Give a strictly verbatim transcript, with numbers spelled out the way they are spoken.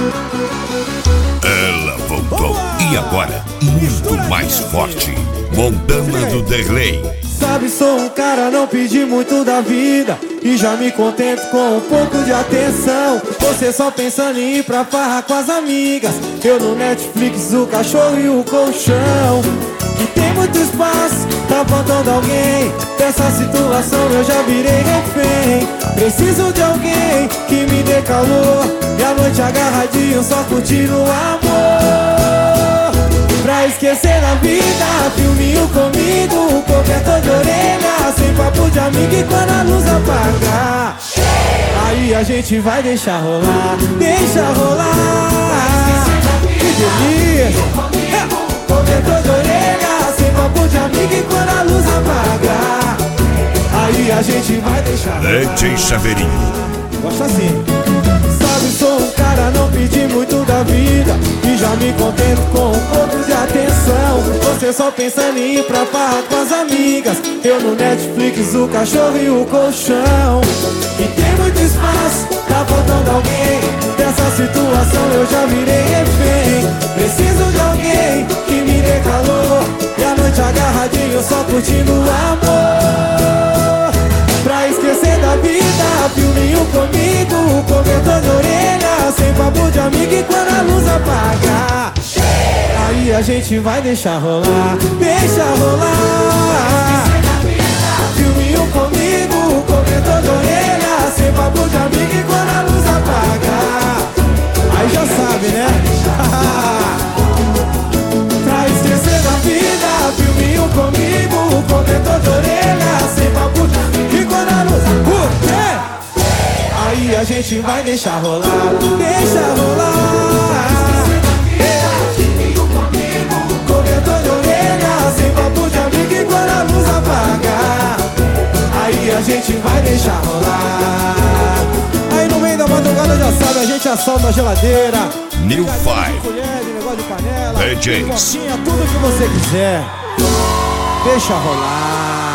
Ela voltou. E agora, muito mais forte. Montana do Derlei. Sabe, sou um cara, não pedi muito da vida e já me contento com um pouco de atenção. Você só pensando em ir pra farra com as amigas, eu no Netflix, o cachorro e o colchão. Que tem muito espaço, tá faltando alguém. Dessa situação eu já virei refém. Preciso de alguém que me dê calor e a noite agarradinho só curtindo o amor. Pra esquecer da vida, filminho comigo, cobertor de orelha, sem papo de amigo e quando a luz apagar, aí a gente vai deixar rolar, deixa rolar. Que delícia! Cobertor de orelha, sem papo de amigo e quando a luz apagar, aí a gente vai deixar rolar. D J Chaveirinho. Gosta assim. Sabe, sou um cara, não pedi muito da vida e já me contento com um pouco de atenção. Você só pensando em ir pra farra com as amigas, eu no Netflix, o cachorro e o colchão. E tem muito espaço, tá faltando alguém. Dessa situação eu já virei refém. Preciso de alguém que me dê calor e a noite agarradinho só curtindo o amor. Pra esquecer da vida, filminho comigo, cobertor de orelha, sem papo de amigo e quando a luz apagar, aí a gente vai deixar rolar, deixa rolar. Filminho comigo, cobertor de orelha, sem papo de amigo e quando a luz apagar, aí já sabe, né? Pra esquecer da vida, filminho comigo, cobertor de orelha, sem papo de amigo. Aí a gente vai deixar rolar, deixa rolar. Cobertor de orelha, sem papo de amigo e quando a luz apagar, aí a gente vai deixar rolar. Aí no meio da madrugada já sabe, a gente assalta a geladeira. New Five. Colher, negócio de canela, D Js. coquinha, tudo que você quiser. Deixa rolar.